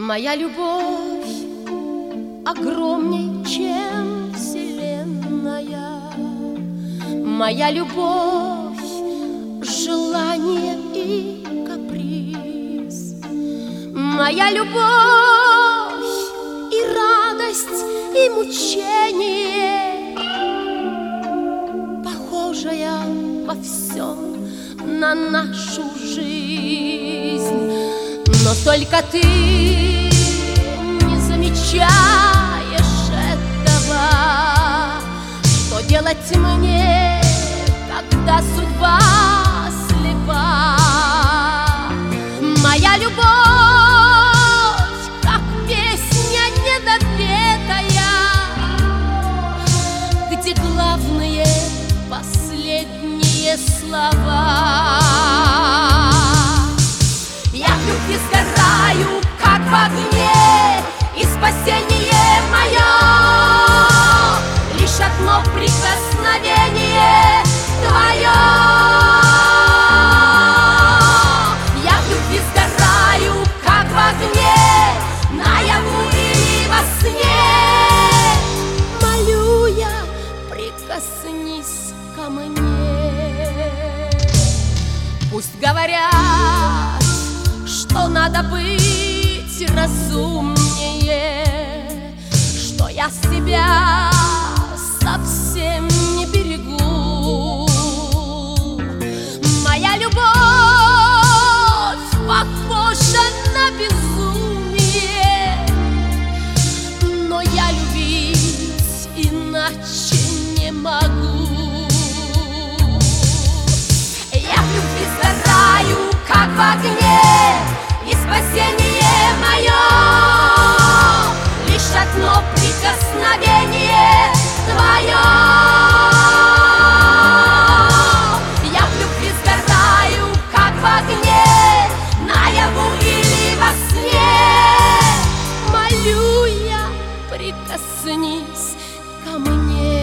Моя любовь огромней, чем вселенная. Моя любовь — желание и каприз. Моя любовь и радость, и мучение, похожая во всем на нашу жизнь. Но только ты не замечаешь этого. Что делать мне, когда судьба слепа? Моя любовь, как песня недопетая, где главные последние слова. Я в любви сгораю, как в огне, и спасение мое лишь одно прикосновение твое. Я в любви сгораю, как в огне, наяву или во сне. Молю я, прикоснись ко мне. Пусть говорят, что надо быть разумнее, что я себя совсем не берегу. Моя любовь похожа на безумие, но я любить иначе не могу. Я в любви сгораю, как в огне, и спасение мое лишь одно прикосновение твое. Я в любви сгораю, как в огне, наяву или во сне. Молю я, прикоснись ко мне.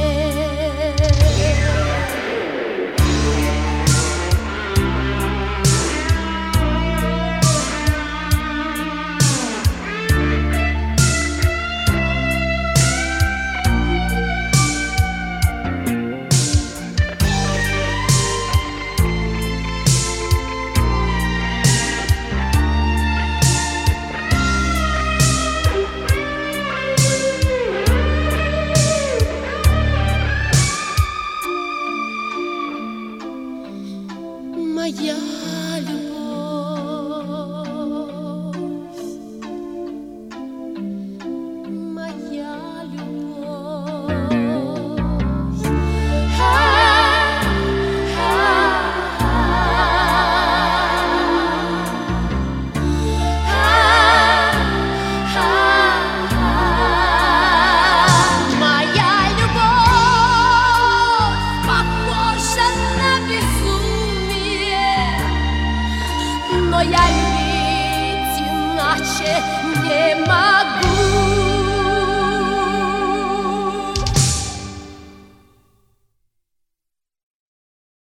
Моя любовь, моя любовь. Моя любовь похожа на безумие, но я любить иначе не могу.